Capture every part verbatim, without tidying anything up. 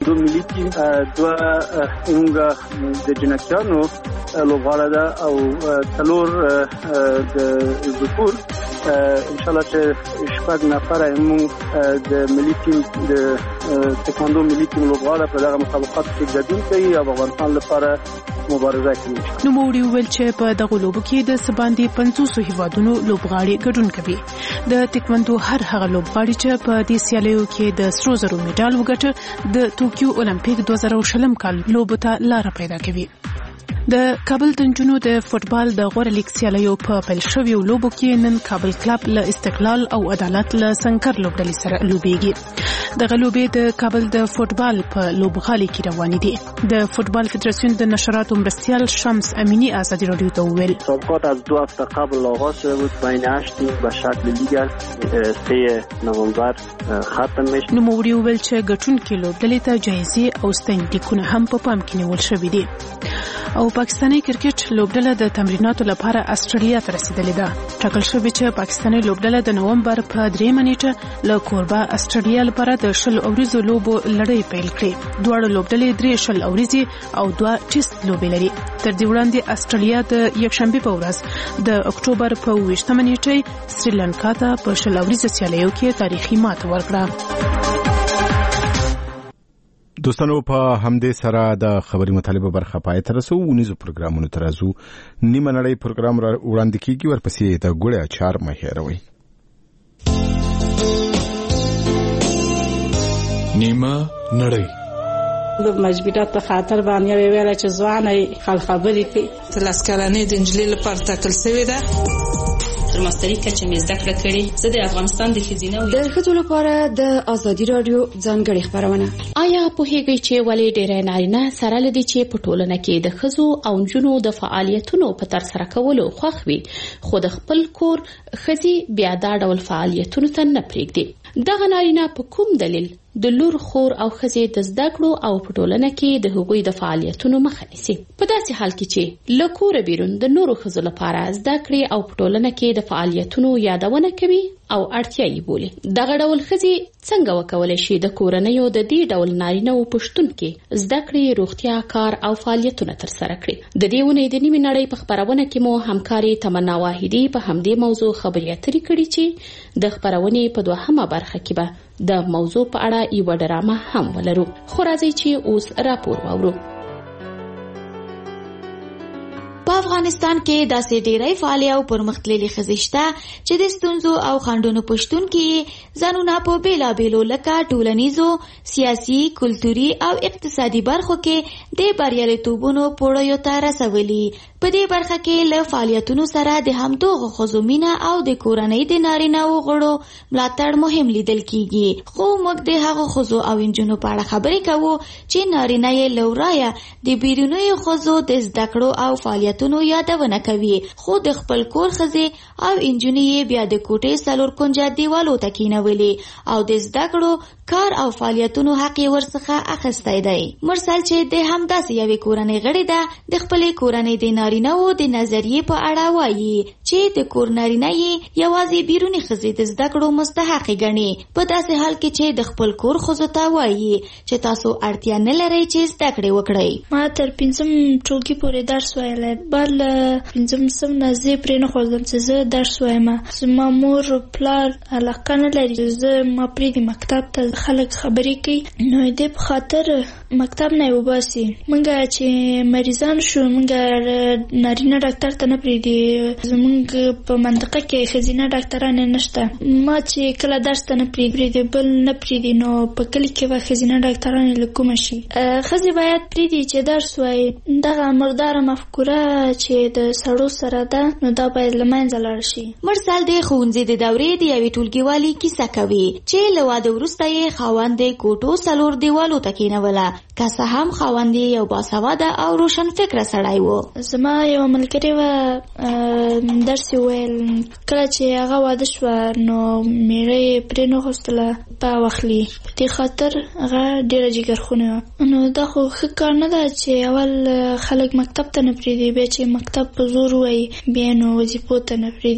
تکواندو ملي ټیم دوه زموږ د جنکیانو لوبغاړه ده او څلور د ذکور ان شاء الله چې شپږ نفر موږ د ملي ټیم د تکواندو ملي ټیم لوبغاړه په دغه مسابقات کې ګډون کوي او افغانستان لپاره مبارزه کوي. نو موري ویل چې په دغه لوبو کې د سباندي پنځوس هیوادونو لوبغاړي ګډون کوي. د تکواندو هر هغه لوبغاړي چې په دې سیالیو کې د سرو زرو میډال وګټه د ټوکیو اولمپیک دوه زره شل کال لوبو ته لار پیدا کوي. د کابل د نجونو د فوتبال د غوړه لیګ سیالیو په پیل شویو لوبو کې نن کابل کلب له استقلال او عدالت له سنکر لوبډلې سره لوبېږي. دغه لوبې د کابل د فوتبال په لوبغالي کې روانې دي. د فوتبال فدراسیون د نشراتو مرستیال شمس امینی ازادي رادیو ته وویل مسابقات از دو هفته قبل آغاز شده بود بین هشت تیم به شکل لیگ سه نوامبر ختم میشه. نو موري ویل چې ګټونکي لوبډلې ته جایزې او ستاینلیکونه هم په پام کې نیول شوي دي. او پاکستاني کرکټ لوبډله د تمریناتو لپاره استرالیا ته رسیدلې ده. ټاکل شوی چې پاکستاني لوبډله د نومبر په درېمه نیټه له کوربه استرالیا لپاره د شل اوریزو لوبو لړۍ پیل کړي. دواړه لوبډلې درې شل اوریزي او دوه ټیسټ لوبې لري. تر دې وړاندې استرالیا د یکشنبه په ورځ د اکتوبر په اوویشتمه نیټه سریلانکا ته په شل اوریزه سیالیو کې تاریخي ماته ورکړه. دوستانو په همدې سره د خبري مطالبه برخه پای ته رسو. ونیزو پروګرامونو ترازو نیمه نړۍ پروګرام وړاندې کیږي. ورپسې د ګوړې اچار مهیروي. نیمه نړۍ د مجبورات په خاطر باندې ویل چې ځواني خل خبرې کوي. تلاسکرانې د انجلۍ لپاره تاکل شوی ده. تر ماستری کچې مې زده کړه کړې. زه د افغانستان د ښځینه د ښځو لپاره د ازادي رادیو ځانګړې خبرونه. آیا پوهیږئ چې ولې ډېر نارینه سره لدی چې په ټولنه کې د ښځو او نجونو د فعالیتونو په تر سره کولو خوښ وي خو د خپل کور ښځې بیا دا ډول فعالیتونو ته نه پرېږدي؟ دغه نارینه په کوم دلیل د لور خور او ښځې د زده کړو او په ټولنه کې د هغوی د فعالیتونو مخه نیسي؟ په داسې حال کې چې له کوره بیرون د نورو ښځو لپاره زده کړې او په ټولنه کې د فعالیتونو یادونه کوي او اړتیا یې بولي. دغه ډول ښځې څنګه وکولای شي د کورنیو د دې ډول نارینه‌و په شتون کې زده کړې، روغتیا، کار او فعالیتونه ترسره کړي؟ د دې ونې د نیمې نړۍ په خبرونه کې مو همکاري تمنا واحدي په همدې موضوع خبرې اترې کړې چې د خبرونې په دوهمه برخه کې به د موضوع په اړه یو ډرامه هم ولرو. خو راځئ چې اوس راپور واورو. په افغانستان کې داسې ډېرې فعالې او پرمختللې ښځې شته چې د ستونزو او خنډونو په شتون کې ځانونه په بېلابېلو لکه ټولنیزو، سیاسي، کلتوري او اقتصادي برخو کې د بریالیتوبونو پوړیو ته رسولي. په دې برخه کې له فعالیتونو سره د همدغو ښځو مینه او د کورنۍ د نارینه‌و غړو ملاتړ مهم لیدل کیږي. خو موږ د هغو ښځو او نجونو په اړه خبرې کوو چې نارینه یې له ورایه د بیرونیو ښځو د زده کړو او فعالیتونو یادونه کوي، خو د خپل کور ښځې او نجونې یې بیا د کوټې څلور کونجه دیوالو ته کینولي او د زده کړو، کار او فعالیتونو حق یې ورڅخه اخیستی دی. مرسل چې د همداسې یوې کورنۍ غړې ده، د خپلې کورنۍ د نارینه‌و د نظریې په اړه وایي چې د کور نارینه یې یوازې بیروني ښځې د زده کړو مستحق ګڼي، په داسې حال کې چې د خپل کور ښځو ته وایي چې تاسو اړتیا نه لرئ چې زده کړې وکړئ. ما تر پنځم ټولګي پورې درس ویلی، بل پنځم صنف نه زه پرې نه خوښېدم چې زه درس وایم. زما مور پلار علاقه نه لري زه ما پرېږدي مکتب ته خلک خبرې کوي، نو دې په خاطر مکتب نه یې وباسي. موږ چې مریضان شو موږ نارینه ډاکټر ته نه پرېږدي، زموږ په منطقه کې ښځینه ډاکټران نشته. ما چې کله درس ته نه پرېږدي بل نه پرېږدي، نو په کلي کې به ښځینه ډاکټران له کومه شي؟ ښځې باید پرېږدي چې درس وایي. دغه مرداره مفکوره چې د سړو سره ده نو دا باید له منځه لاړ شي. مرسل د ښوونځي د دورې د یوې ټولګیوالې کیسه کوي چې له واده وروسته یې خاوند د کوټو څلور دیوالو ته کېنوله، که څه هم خاوند یې یو باسواده او روشن فکره سړی و. زما یوه ملګرې وه درس یې ویل، کله چې هغه واده شوه نو میړه یې پرې نه غوښتله په واخلي، په دې خاطر هغه ډېره جګرخونې وه. نو دا خو ښه کار نه ده چې اول خلک مکتب ته نه پرېږدي، بیا چې مکتب په زور وایي بیا نو وظیفو ته نه پرېږدي.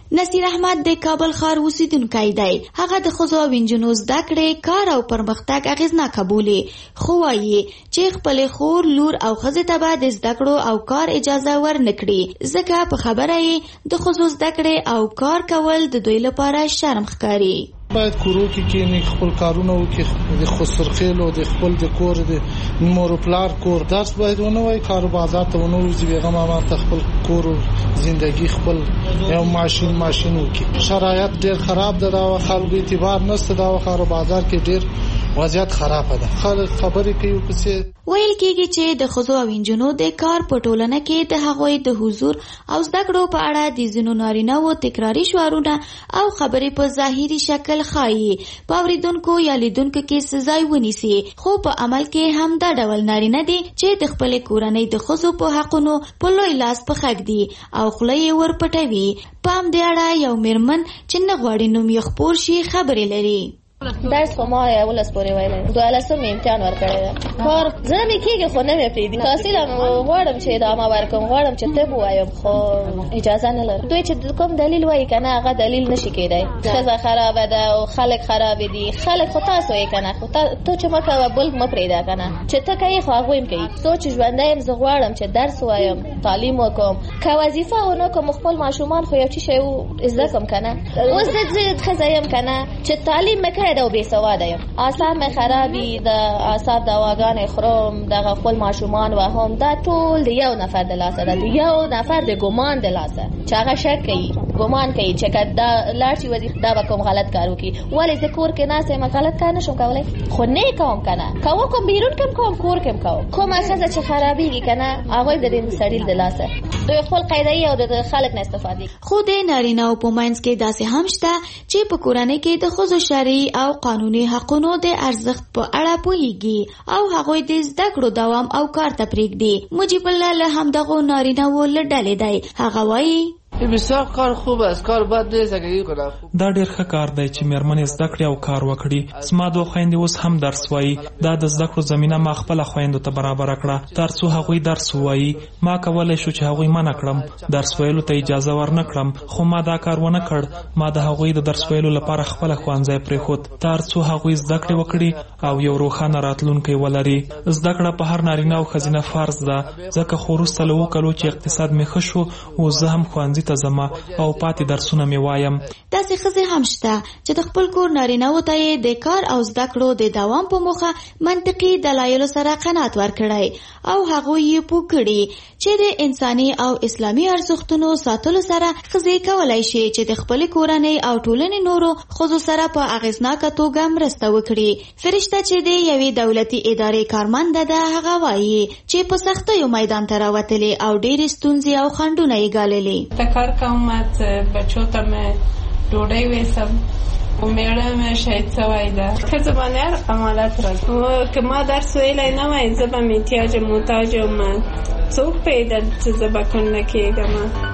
نصیر احمد د کابل ښار اوسیدونکی دی. هغه د ښځو او نجونو زده کړې، کار او پرمختګ اغیزناکه بولي، خو وایي چې خپلې خور، لور او ښځې ته به د زده کړو او کار اجازه ورنکړي، ځکه په خبره یې د ښځو زده کړې او کار کول د دوی لپاره شرم ښکاري. باید کورو کې کېني، خپل کارونه وکړي، د خسرخېلو د خپل د کور د مور پلار کور درس باید ونه وای، کار بازار ته ونه وځي، بیغه ماما ته خپل کور زندگی خپل یو ماشین ماشین وکړي. شرایط ډېر خراب ده، دا خلکو اعتبار نشته، دا کار بازار کې ډېر وضعیت خراب ده. خلک خبرې کوي پسې ویل کېږي چې د ښځو او نجونو د کار په ټولنه کې د هغوی د حضور او زده کړو په اړه د ځینو نارینه‌وو تکراري شعارونه او خبرې په ظاهري شکل ښایي په اورېدونکو یا لیدونکو کې څه ځای ونیسي، خو په عمل کې هم دا ډول نارینه دي چې د خپلې کورنۍ د ښځو په حقونو په لوی لاس په خښ دي او خوله یې ورپټوي. په همدې اړه یو میرمن چې نه غواړي نوم یې خپور شي خبرې لري. درس خو ما یولس پورې ویلی، دولسم امتحان ورکړی ده. کار زه مې کېږي خو نه مې پرېږدي. تحصیل هم غواړم چې ادامه ورکړم، غواړم چې طب ووایم، خو اجازه نه لرم. دوی چې کوم دلیل وایي که نه هغه دلیل نشي کېدی. ښځه خرابه ده او خلک خرابې دي. خلک خو تاسو یې که نه، خو تو چې مه کوه بل مه پرېږده که نه. چې ته کوې خو هغوی هم کوي. څو چې ژوندی یم زه غواړم چې درس ووایم، تعلیم وکړم، که وظیفه ونه کړم خپل ماشومان خو یو څه شی زده کړم که نه. اوس زه ښځه یم که نه چې تعلیم مې کړی ده او بې سواده یم، اعصاب مې خرابي، د اعصاب دواګانې خورم، دغه خپل ماشومان وهم، دا ټول د یو نفر د لاسه ده، د یو نفر د ګمان د لاسه چې هغه شک کوي، ګمان کوي چې که دا لاړ شي وظیفه دا به کوم غلط کار وکړي. ولې زه کور کې ناست یم غلط کار نشم کولی، خو نه یې کوم که نه، که وکړم بیرون کې هم کوم، کور کې هم کوم. کومه ښځه چې خرابېږي که نه هغوی د دې سړي د لاسه دوی خپل قاعده‌ای او د خلک نه استفادې. خو د نارینه‌و په منځ کې داسې هم شته چې په کورنۍ کې د ښځو شرعي او قانوني حقونو د ارزښت په اړه پوهیږي او هغوی د زده کړو دوام او کار ته پرېږدي. مجیب الله له همدغو نارینه‌وو له ډلې دی. هغه وایي بسیار کار خوب است، کار بد نیست اگر این کنه. دا ډیر ښه کار دی چې میرمنې زده کړې او کار وکړي. زما دوه خویندې اوس هم درس وایي. دا د زده کړو زمینه ما خپله خویندو ته برابره کړه تر څو هغوی درس ووایي. ما کولی شو چې هغوی منع کړم، درس ویلو ته اجازه ورنه کړم، خو ما دا کار ونه کړ. ما د هغوی د درس ویلو لپاره خپله ښوونځی پرېښود تر څو هغوی زده کړې وکړي او یو روښانه راتلونکی ولري. زده کړه په هر نارینه او ښځینه فرض ده، ځکه خو وروسته له اوو کلو چې اقتصاد مې ښه شو اوس زه هم ښوونځي ته ځم او پاتې درسونه مې وایم. داسې ښځې هم شته چې د خپل کور نارینه‌وو ته یې د کار او زده کړو د دوام په موخه منطقي دلایلو سره قناعت ورکړی او هغوی یې پوه کړي چې د انساني او اسلامي ارزښتونو ساتلو سره ښځې کولی شي چې د خپلې کورنۍ او ټولنې نورو ښځو سره په اغېزناکه توګه مرسته وکړي. فرشته چې د یوې دولتي ادارې کارمنده ده هغه وایي چې په سختیو میدان ته راوتلې او ډېرې ستونزې او خنډونه یې ګاللې. اومد بچو ته مې ډوډۍ ویسم، میړه مې شهید سوی ده، ښځه باندې هر حمالت راځي. که ما درس ویلی نه وای زه به محتاج محتاج یم، څوک پیدا چې زه به کونډه کېږم.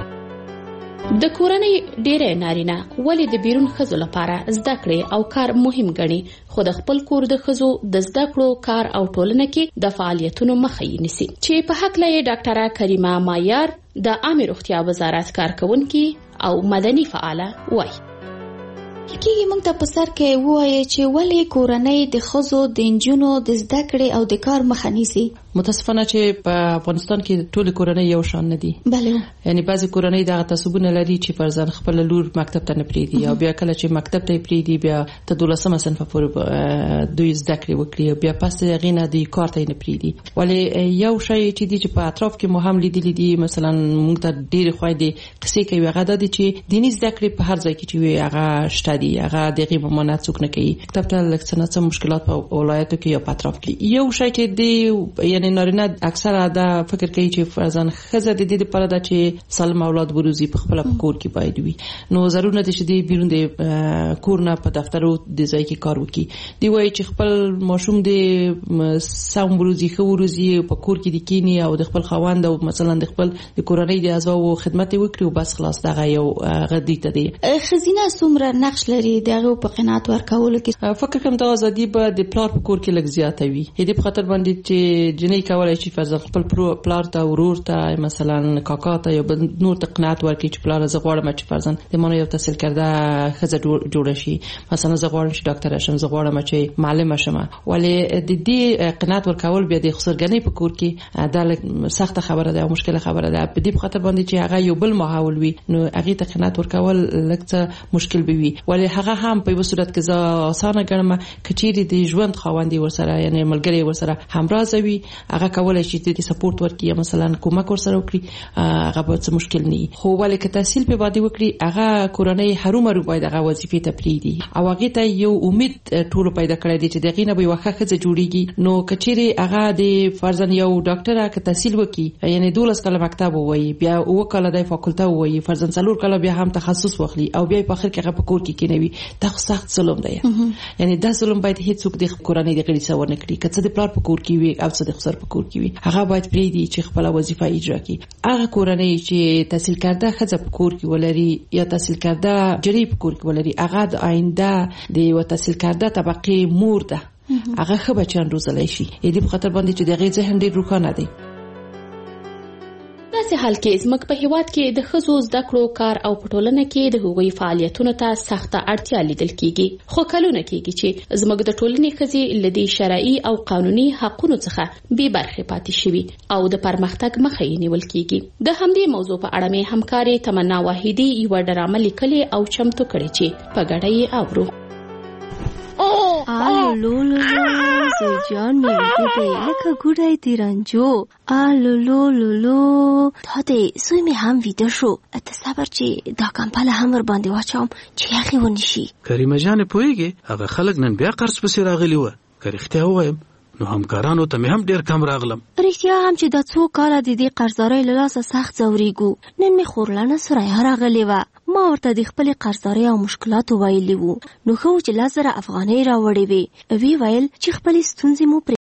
د کورنۍ ډېری نارینه ولې د بیرون ښځو لپاره زده کړې او کار مهم ګڼي، خو د خپل کور د ښځو د زده کړو، کار او ټولنه کې د فعالیتونو مخه یې نیسي، چې په هکله یې ډاکټره کریمه مایار د عامه روغتیا وزارت کارکونکي او مدني فعاله وایي. کېږي موږ ته په سر کې ووایي چې ولې کورنۍ د ښځو د نجونو د زده کړې او د کار مخه نیسي. متاسفانه چې په افغانستان کې ټول کورنۍ یو شان نه دي. بله، یعنی بعضی کورنۍ دغه تعصبونه لري چې فرزند خپل لور مکتب ته نه پریږدي او بیا کله چې مکتب ته پریږدي بیا ته دولسمه صنف پورې دوی زده کړې وکړي او بیا پس هغې نه دوی کار ته نه پریږدي. ولې یو شی چې دی چې په اطراف کې مو هم لیدلی دي، مثلا موږ ته ډېرې خویندې قصې کوي، هغه دا دي چې دیني زده کړې په هر ځای کې چې وي هغه شته دي، هغه دغې ممانعت څوک نه کوي. مکتب ته لږ څه نه څه مشکلات په ولایتو کې یا په اطراف کې. یو شی چې دی یعنی نارینه اکثره دا فکر کوي چې فرزان ښځه د دې لپاره دا چې سالم اولاد وروزي په خپل کور کې باید وي، نو ضرور نه دي چې دی بیرون د کور نه په دفترو د ځای کې کار وکړي. دی وایي چې خپل ماشوم د سم وروزي ښه وروزي په کور کې د کینی او د خپل خاوند او مثلا د خپل د کورنۍ د اعضاو خدمت وکړي او بس خلاص دغه یو غدي ته دی. ښځینه څومره نقش لري دغه په قناعت ورکولو کې؟ فکر کوم دا ازادي به د پلار په کور کې لږ زیاته وي. دې په خاطر باندې چې ځینې کولای شي فرض خپل پلار ته ورور ته مثلا کاکا ته یا نور ته قناعت ورکړي چې پلار زه غواړم چې فرض د مونږ یو تحصیل کرده خزه جوړ شي مثلا زه غواړم چې ډاکټر شم زه غواړم چې معلم شم ولې د دې قناعت ورکول بیا د خسرګنۍ په کور کې دا سخت خبره ده او مشکله خبره ده په دې خاطر باندې چې هغه یو بل ماحول وي نو هغه ته قناعت ورکول لکه مشکل به وي ولې هغه هم په صورت کې زه اسانه ګڼم کچېری د ژوند خاوندې ورسره یعنی ملګری ورسره همراز وي هغه کولای شي د سپورټ ورکړي مثلا کومک ورسره وکړي هغه به څه مشکل نه وي خو ولې که تحصیل په باندې وکړي هغه کورنۍ هرومرو باید هغه وظیفې ته پریږدي او هغه ته یو امید ټول پیدا کړی دی چې دغه نه به واخه خزه جوړیږي نو کچېری هغه د فرضاً یو ډاکټر که تحصیل وکړي یعنی دولس کاله مکتب وایي بیا او کاله د فاکولټه وایي فرضاً څلور کاله بیا هم تخصص واخلي او بیا په اخر کې هغه په کور کې کینوي دا سخت ظلم دی یعنی دا ظلم باید هیڅوک د کورنۍ د غړي څور نه کړي کڅ د پلار په کور کې وي او څه د خسر په کور کې وي هغه باید پریدي چې خپل وظیفه اجرا کړي هغه کورنۍ چې تحصیل کرده خزه په کور کې ولري یا تحصیل کرده جری په کور کې ولري هغه د آینده د یو تحصیل کرده طبقه مور ده هغه خو بچان روزلای شي دې په خاطر باندې چې دغه ذهن ډیر روښانه دی داسې حال کې زموږ په هیواد کې د ښځو زده کړو کار او په ټولنه کې د هغوی فعالیتونو ته سخته اړتیا لیدل کیږي خو کلونه کیږي چې زموږ د ټولنې ښځې له دې شرعي او قانوني حقونو څخه بې برخې پاتې شوي او د پرمختګ مخه یې نیول کیږي د همدې موضوع په اړه مې همکارې تمنا واحدي یوه ډرامه لیکلې او چمتو کړې چې په ګډه یې اورو آلو لولو زوجان میوه دی لکه ګوډای دی رنجو آلو لولو لو دا دی زوی می هم ویده شو ته صبر چې دا کمپله هم ور باندې واچوم چې یخې ونشي کریمه جان پوهیږي هغه خلک نن بیا قرض پسې راغلی و که رښتیا ووایم نو همکارانو ته مې هم ډیر کم راغلم رښتیا هم چې د څو کاله د دې قرضدارۍ له لاسه سخت ځورېږو نن مې خورلنه سرایه راغلې وه ما ورته د خپلې قرضدارۍ او مشکلاتو ویلي وو نو ښه و چې لس زره افغانۍ راوړې وې ویې ویل چې خپلې ستونزې مو